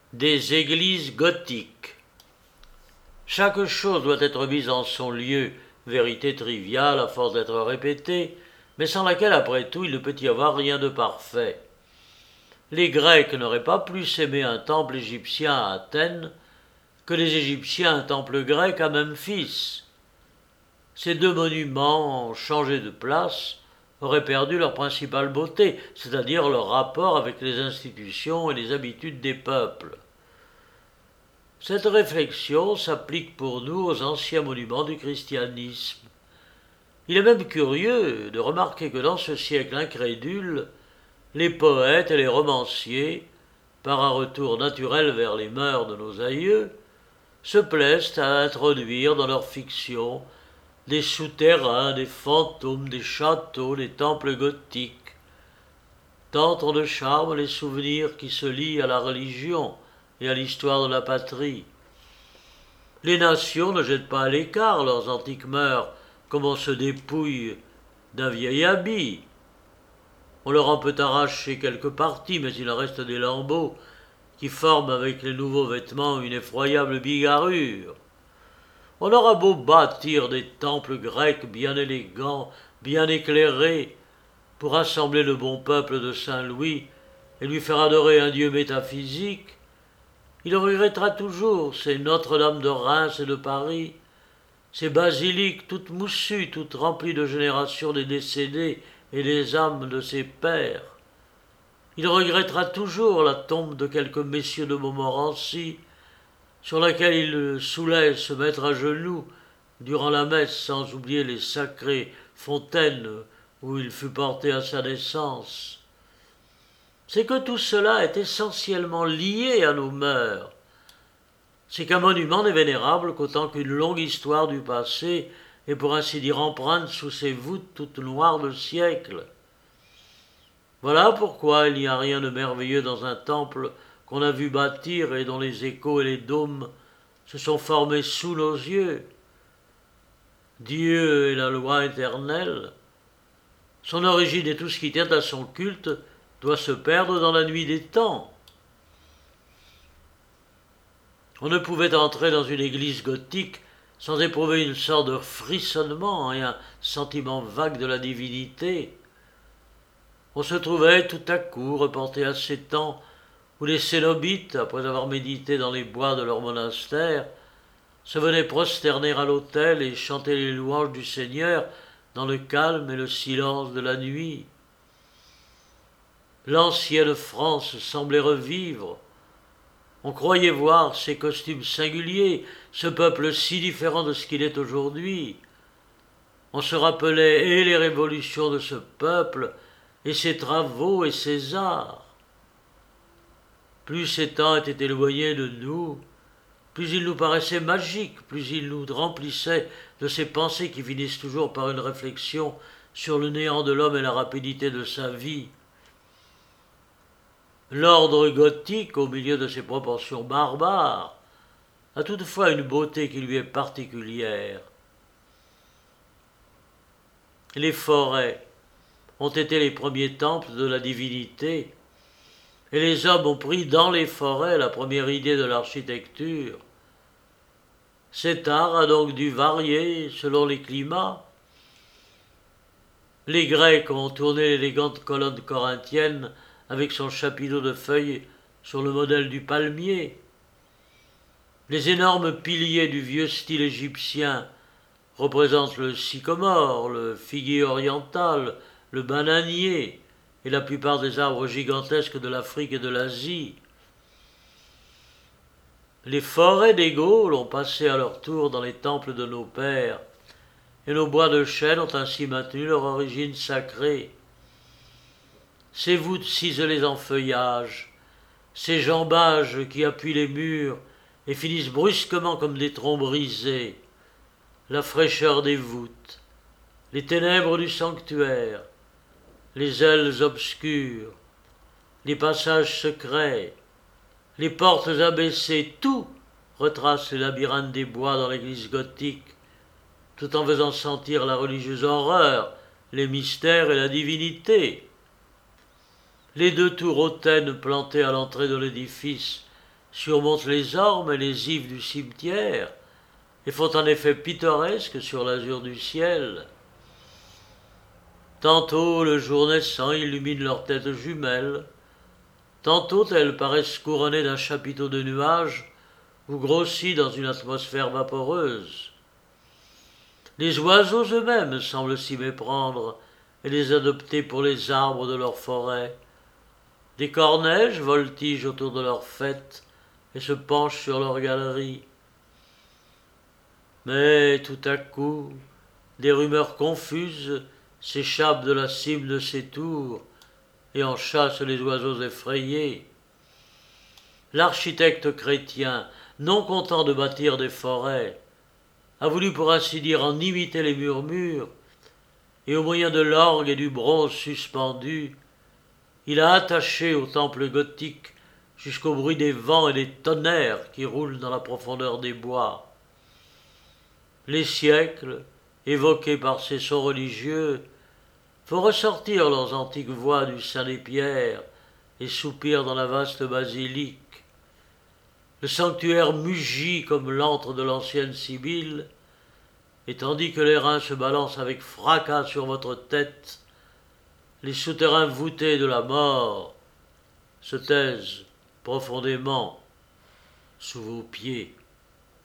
Des églises gothiques. Chaque chose doit être mise en son lieu, vérité triviale à force d'être répétée, mais sans laquelle, après tout, il ne peut y avoir rien de parfait. Les Grecs n'auraient pas plus aimé un temple égyptien à Athènes que les Égyptiens un temple grec à Memphis. Ces deux monuments, changés de place, auraient perdu leur principale beauté, c'est-à-dire leur rapport avec les institutions et les habitudes des peuples. Cette réflexion s'applique pour nous aux anciens monuments du christianisme. Il est même curieux de remarquer que dans ce siècle incrédule, les poètes et les romanciers, par un retour naturel vers les mœurs de nos aïeux, se plaisent à introduire dans leur fiction des souterrains, des fantômes, des châteaux, des temples gothiques. Tant ont de charme les souvenirs qui se lient à la religion et à l'histoire de la patrie. Les nations ne jettent pas à l'écart leurs antiques mœurs comme on se dépouille d'un vieil habit. On leur en peut arracher quelques parties, mais il en reste des lambeaux qui forment avec les nouveaux vêtements une effroyable bigarrure. On aura beau bâtir des temples grecs bien élégants, bien éclairés, pour rassembler le bon peuple de Saint-Louis et lui faire adorer un dieu métaphysique, il regrettera toujours ces Notre-Dame de Reims et de Paris, ces basiliques toutes moussues, toutes remplies de générations des décédés et des âmes de ses pères. Il regrettera toujours la tombe de quelques messieurs de Montmorency, sur laquelle il saoulait se mettre à genoux durant la messe, sans oublier les sacrées fontaines où il fut porté à sa naissance. C'est que tout cela est essentiellement lié à nos mœurs. C'est qu'un monument n'est vénérable qu'autant qu'une longue histoire du passé est pour ainsi dire empreinte sous ses voûtes toutes noires de siècles. Voilà pourquoi il n'y a rien de merveilleux dans un temple qu'on a vu bâtir et dont les échos et les dômes se sont formés sous nos yeux. Dieu est la loi éternelle. Son origine et tout ce qui tient à son culte doit se perdre dans la nuit des temps. On ne pouvait entrer dans une église gothique sans éprouver une sorte de frissonnement et un sentiment vague de la divinité. On se trouvait tout à coup reporté à ces temps où les cénobites, après avoir médité dans les bois de leur monastère, se venaient prosterner à l'autel et chanter les louanges du Seigneur dans le calme et le silence de la nuit. L'ancienne France semblait revivre. On croyait voir ces costumes singuliers, ce peuple si différent de ce qu'il est aujourd'hui. On se rappelait et les révolutions de ce peuple, et ses travaux et ses arts. Plus ces temps étaient éloignés de nous, plus ils nous paraissaient magiques, plus ils nous remplissaient de ces pensées qui finissent toujours par une réflexion sur le néant de l'homme et la rapidité de sa vie. L'ordre gothique, au milieu de ses proportions barbares, a toutefois une beauté qui lui est particulière. Les forêts ont été les premiers temples de la divinité, et les hommes ont pris dans les forêts la première idée de l'architecture. Cet art a donc dû varier selon les climats. Les Grecs ont tourné l'élégante colonne corinthienne avec son chapiteau de feuilles sur le modèle du palmier. Les énormes piliers du vieux style égyptien représentent le sycomore, le figuier oriental, le bananier et la plupart des arbres gigantesques de l'Afrique et de l'Asie. Les forêts des Gaules ont passé à leur tour dans les temples de nos pères, et nos bois de chêne ont ainsi maintenu leur origine sacrée. Ces voûtes ciselées en feuillage, ces jambages qui appuient les murs et finissent brusquement comme des troncs brisés, la fraîcheur des voûtes, les ténèbres du sanctuaire, les ailes obscures, les passages secrets, les portes abaissées, tout retrace les labyrinthes des bois dans l'église gothique, tout en faisant sentir la religieuse horreur, les mystères et la divinité. Les deux tours hautaines plantées à l'entrée de l'édifice surmontent les ormes et les ifs du cimetière et font un effet pittoresque sur l'azur du ciel. Tantôt le jour naissant illumine leurs têtes jumelles, tantôt elles paraissent couronnées d'un chapiteau de nuages ou grossies dans une atmosphère vaporeuse. Les oiseaux eux-mêmes semblent s'y méprendre et les adopter pour les arbres de leur forêt. Des cornèges voltigent autour de leurs fêtes et se penchent sur leurs galeries. Mais tout à coup, des rumeurs confuses s'échappent de la cime de ces tours et en chassent les oiseaux effrayés. L'architecte chrétien, non content de bâtir des forêts, a voulu pour ainsi dire en imiter les murmures, et au moyen de l'orgue et du bronze suspendus, il a attaché au temple gothique jusqu'au bruit des vents et des tonnerres qui roulent dans la profondeur des bois. Les siècles, évoqués par ces sons religieux, font ressortir leurs antiques voix du sein des pierres et soupirent dans la vaste basilique. Le sanctuaire mugit comme l'antre de l'ancienne Sibylle, et tandis que les reins se balancent avec fracas sur votre tête, les souterrains voûtés de la mort se taisent profondément sous vos pieds.